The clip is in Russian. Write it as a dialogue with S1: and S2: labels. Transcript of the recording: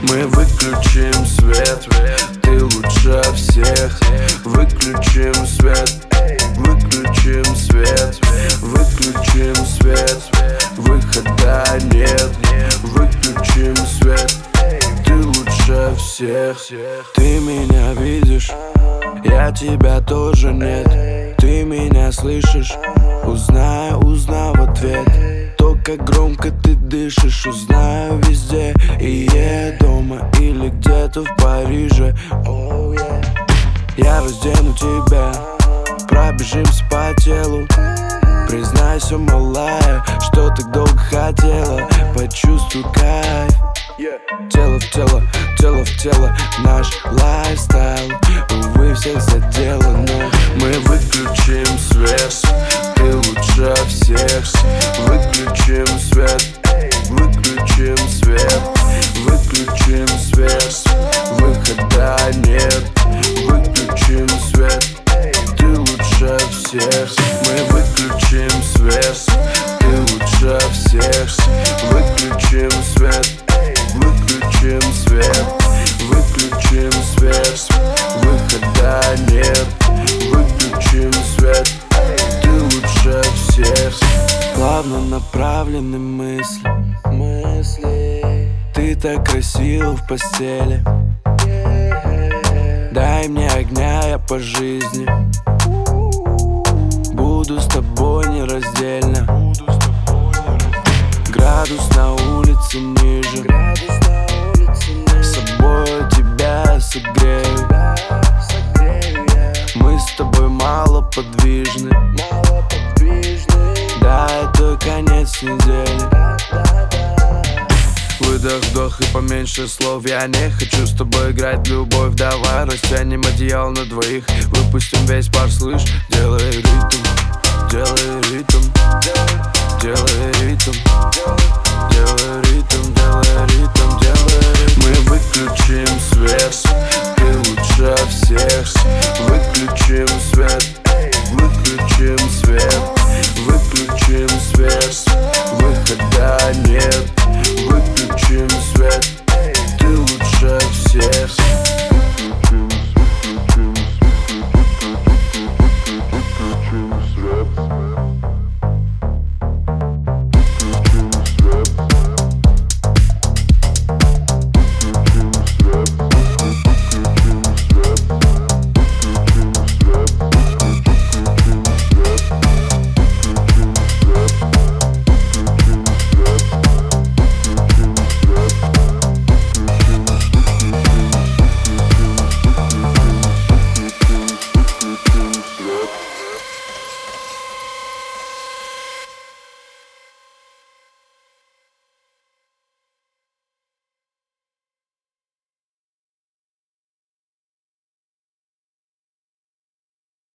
S1: Мы выключим свет, ты лучше всех. Выключим свет, выключим свет, выключим свет. Выхода нет, выключим свет. Ты лучше всех. Ты меня видишь, я тебя тоже нет. Ты меня слышишь, узнаю в ответ. То, как громко ты дышишь, узнаю везде. И я дома или где-то в Париже. Я раздену тебя, пробежимся по телу. Признайся, малая, что так долго хотела. Почувствуй кайф. Тело в тело, тело в тело, наш лайфстайл. Увы, всех задело, но мы выключим свет. Ты лучше всех. Выключим свет, выключим свет, выключим свет. Выхода нет, выключим свет. Ты лучше всех. Мы выключим свет. Ты лучше всех. Выключим свет, выключим свет, выключим свет. Выхода нет, выключим свет. Ты лучше всех. Плавно направлены мысли. Ты так красива в постели. Дай мне огня, я по жизни буду с тобой нераздельно. Градус на улице ниже, с собой тебя согрею. Мы с тобой мало подвижны. Да, это конец недели. Выдох, вдох и поменьше слов. Я не хочу с тобой играть в любовь. Давай растянем одеяло на двоих. Выпустим весь пар, слышь. Делай ритм, делай ритм, делай ритм.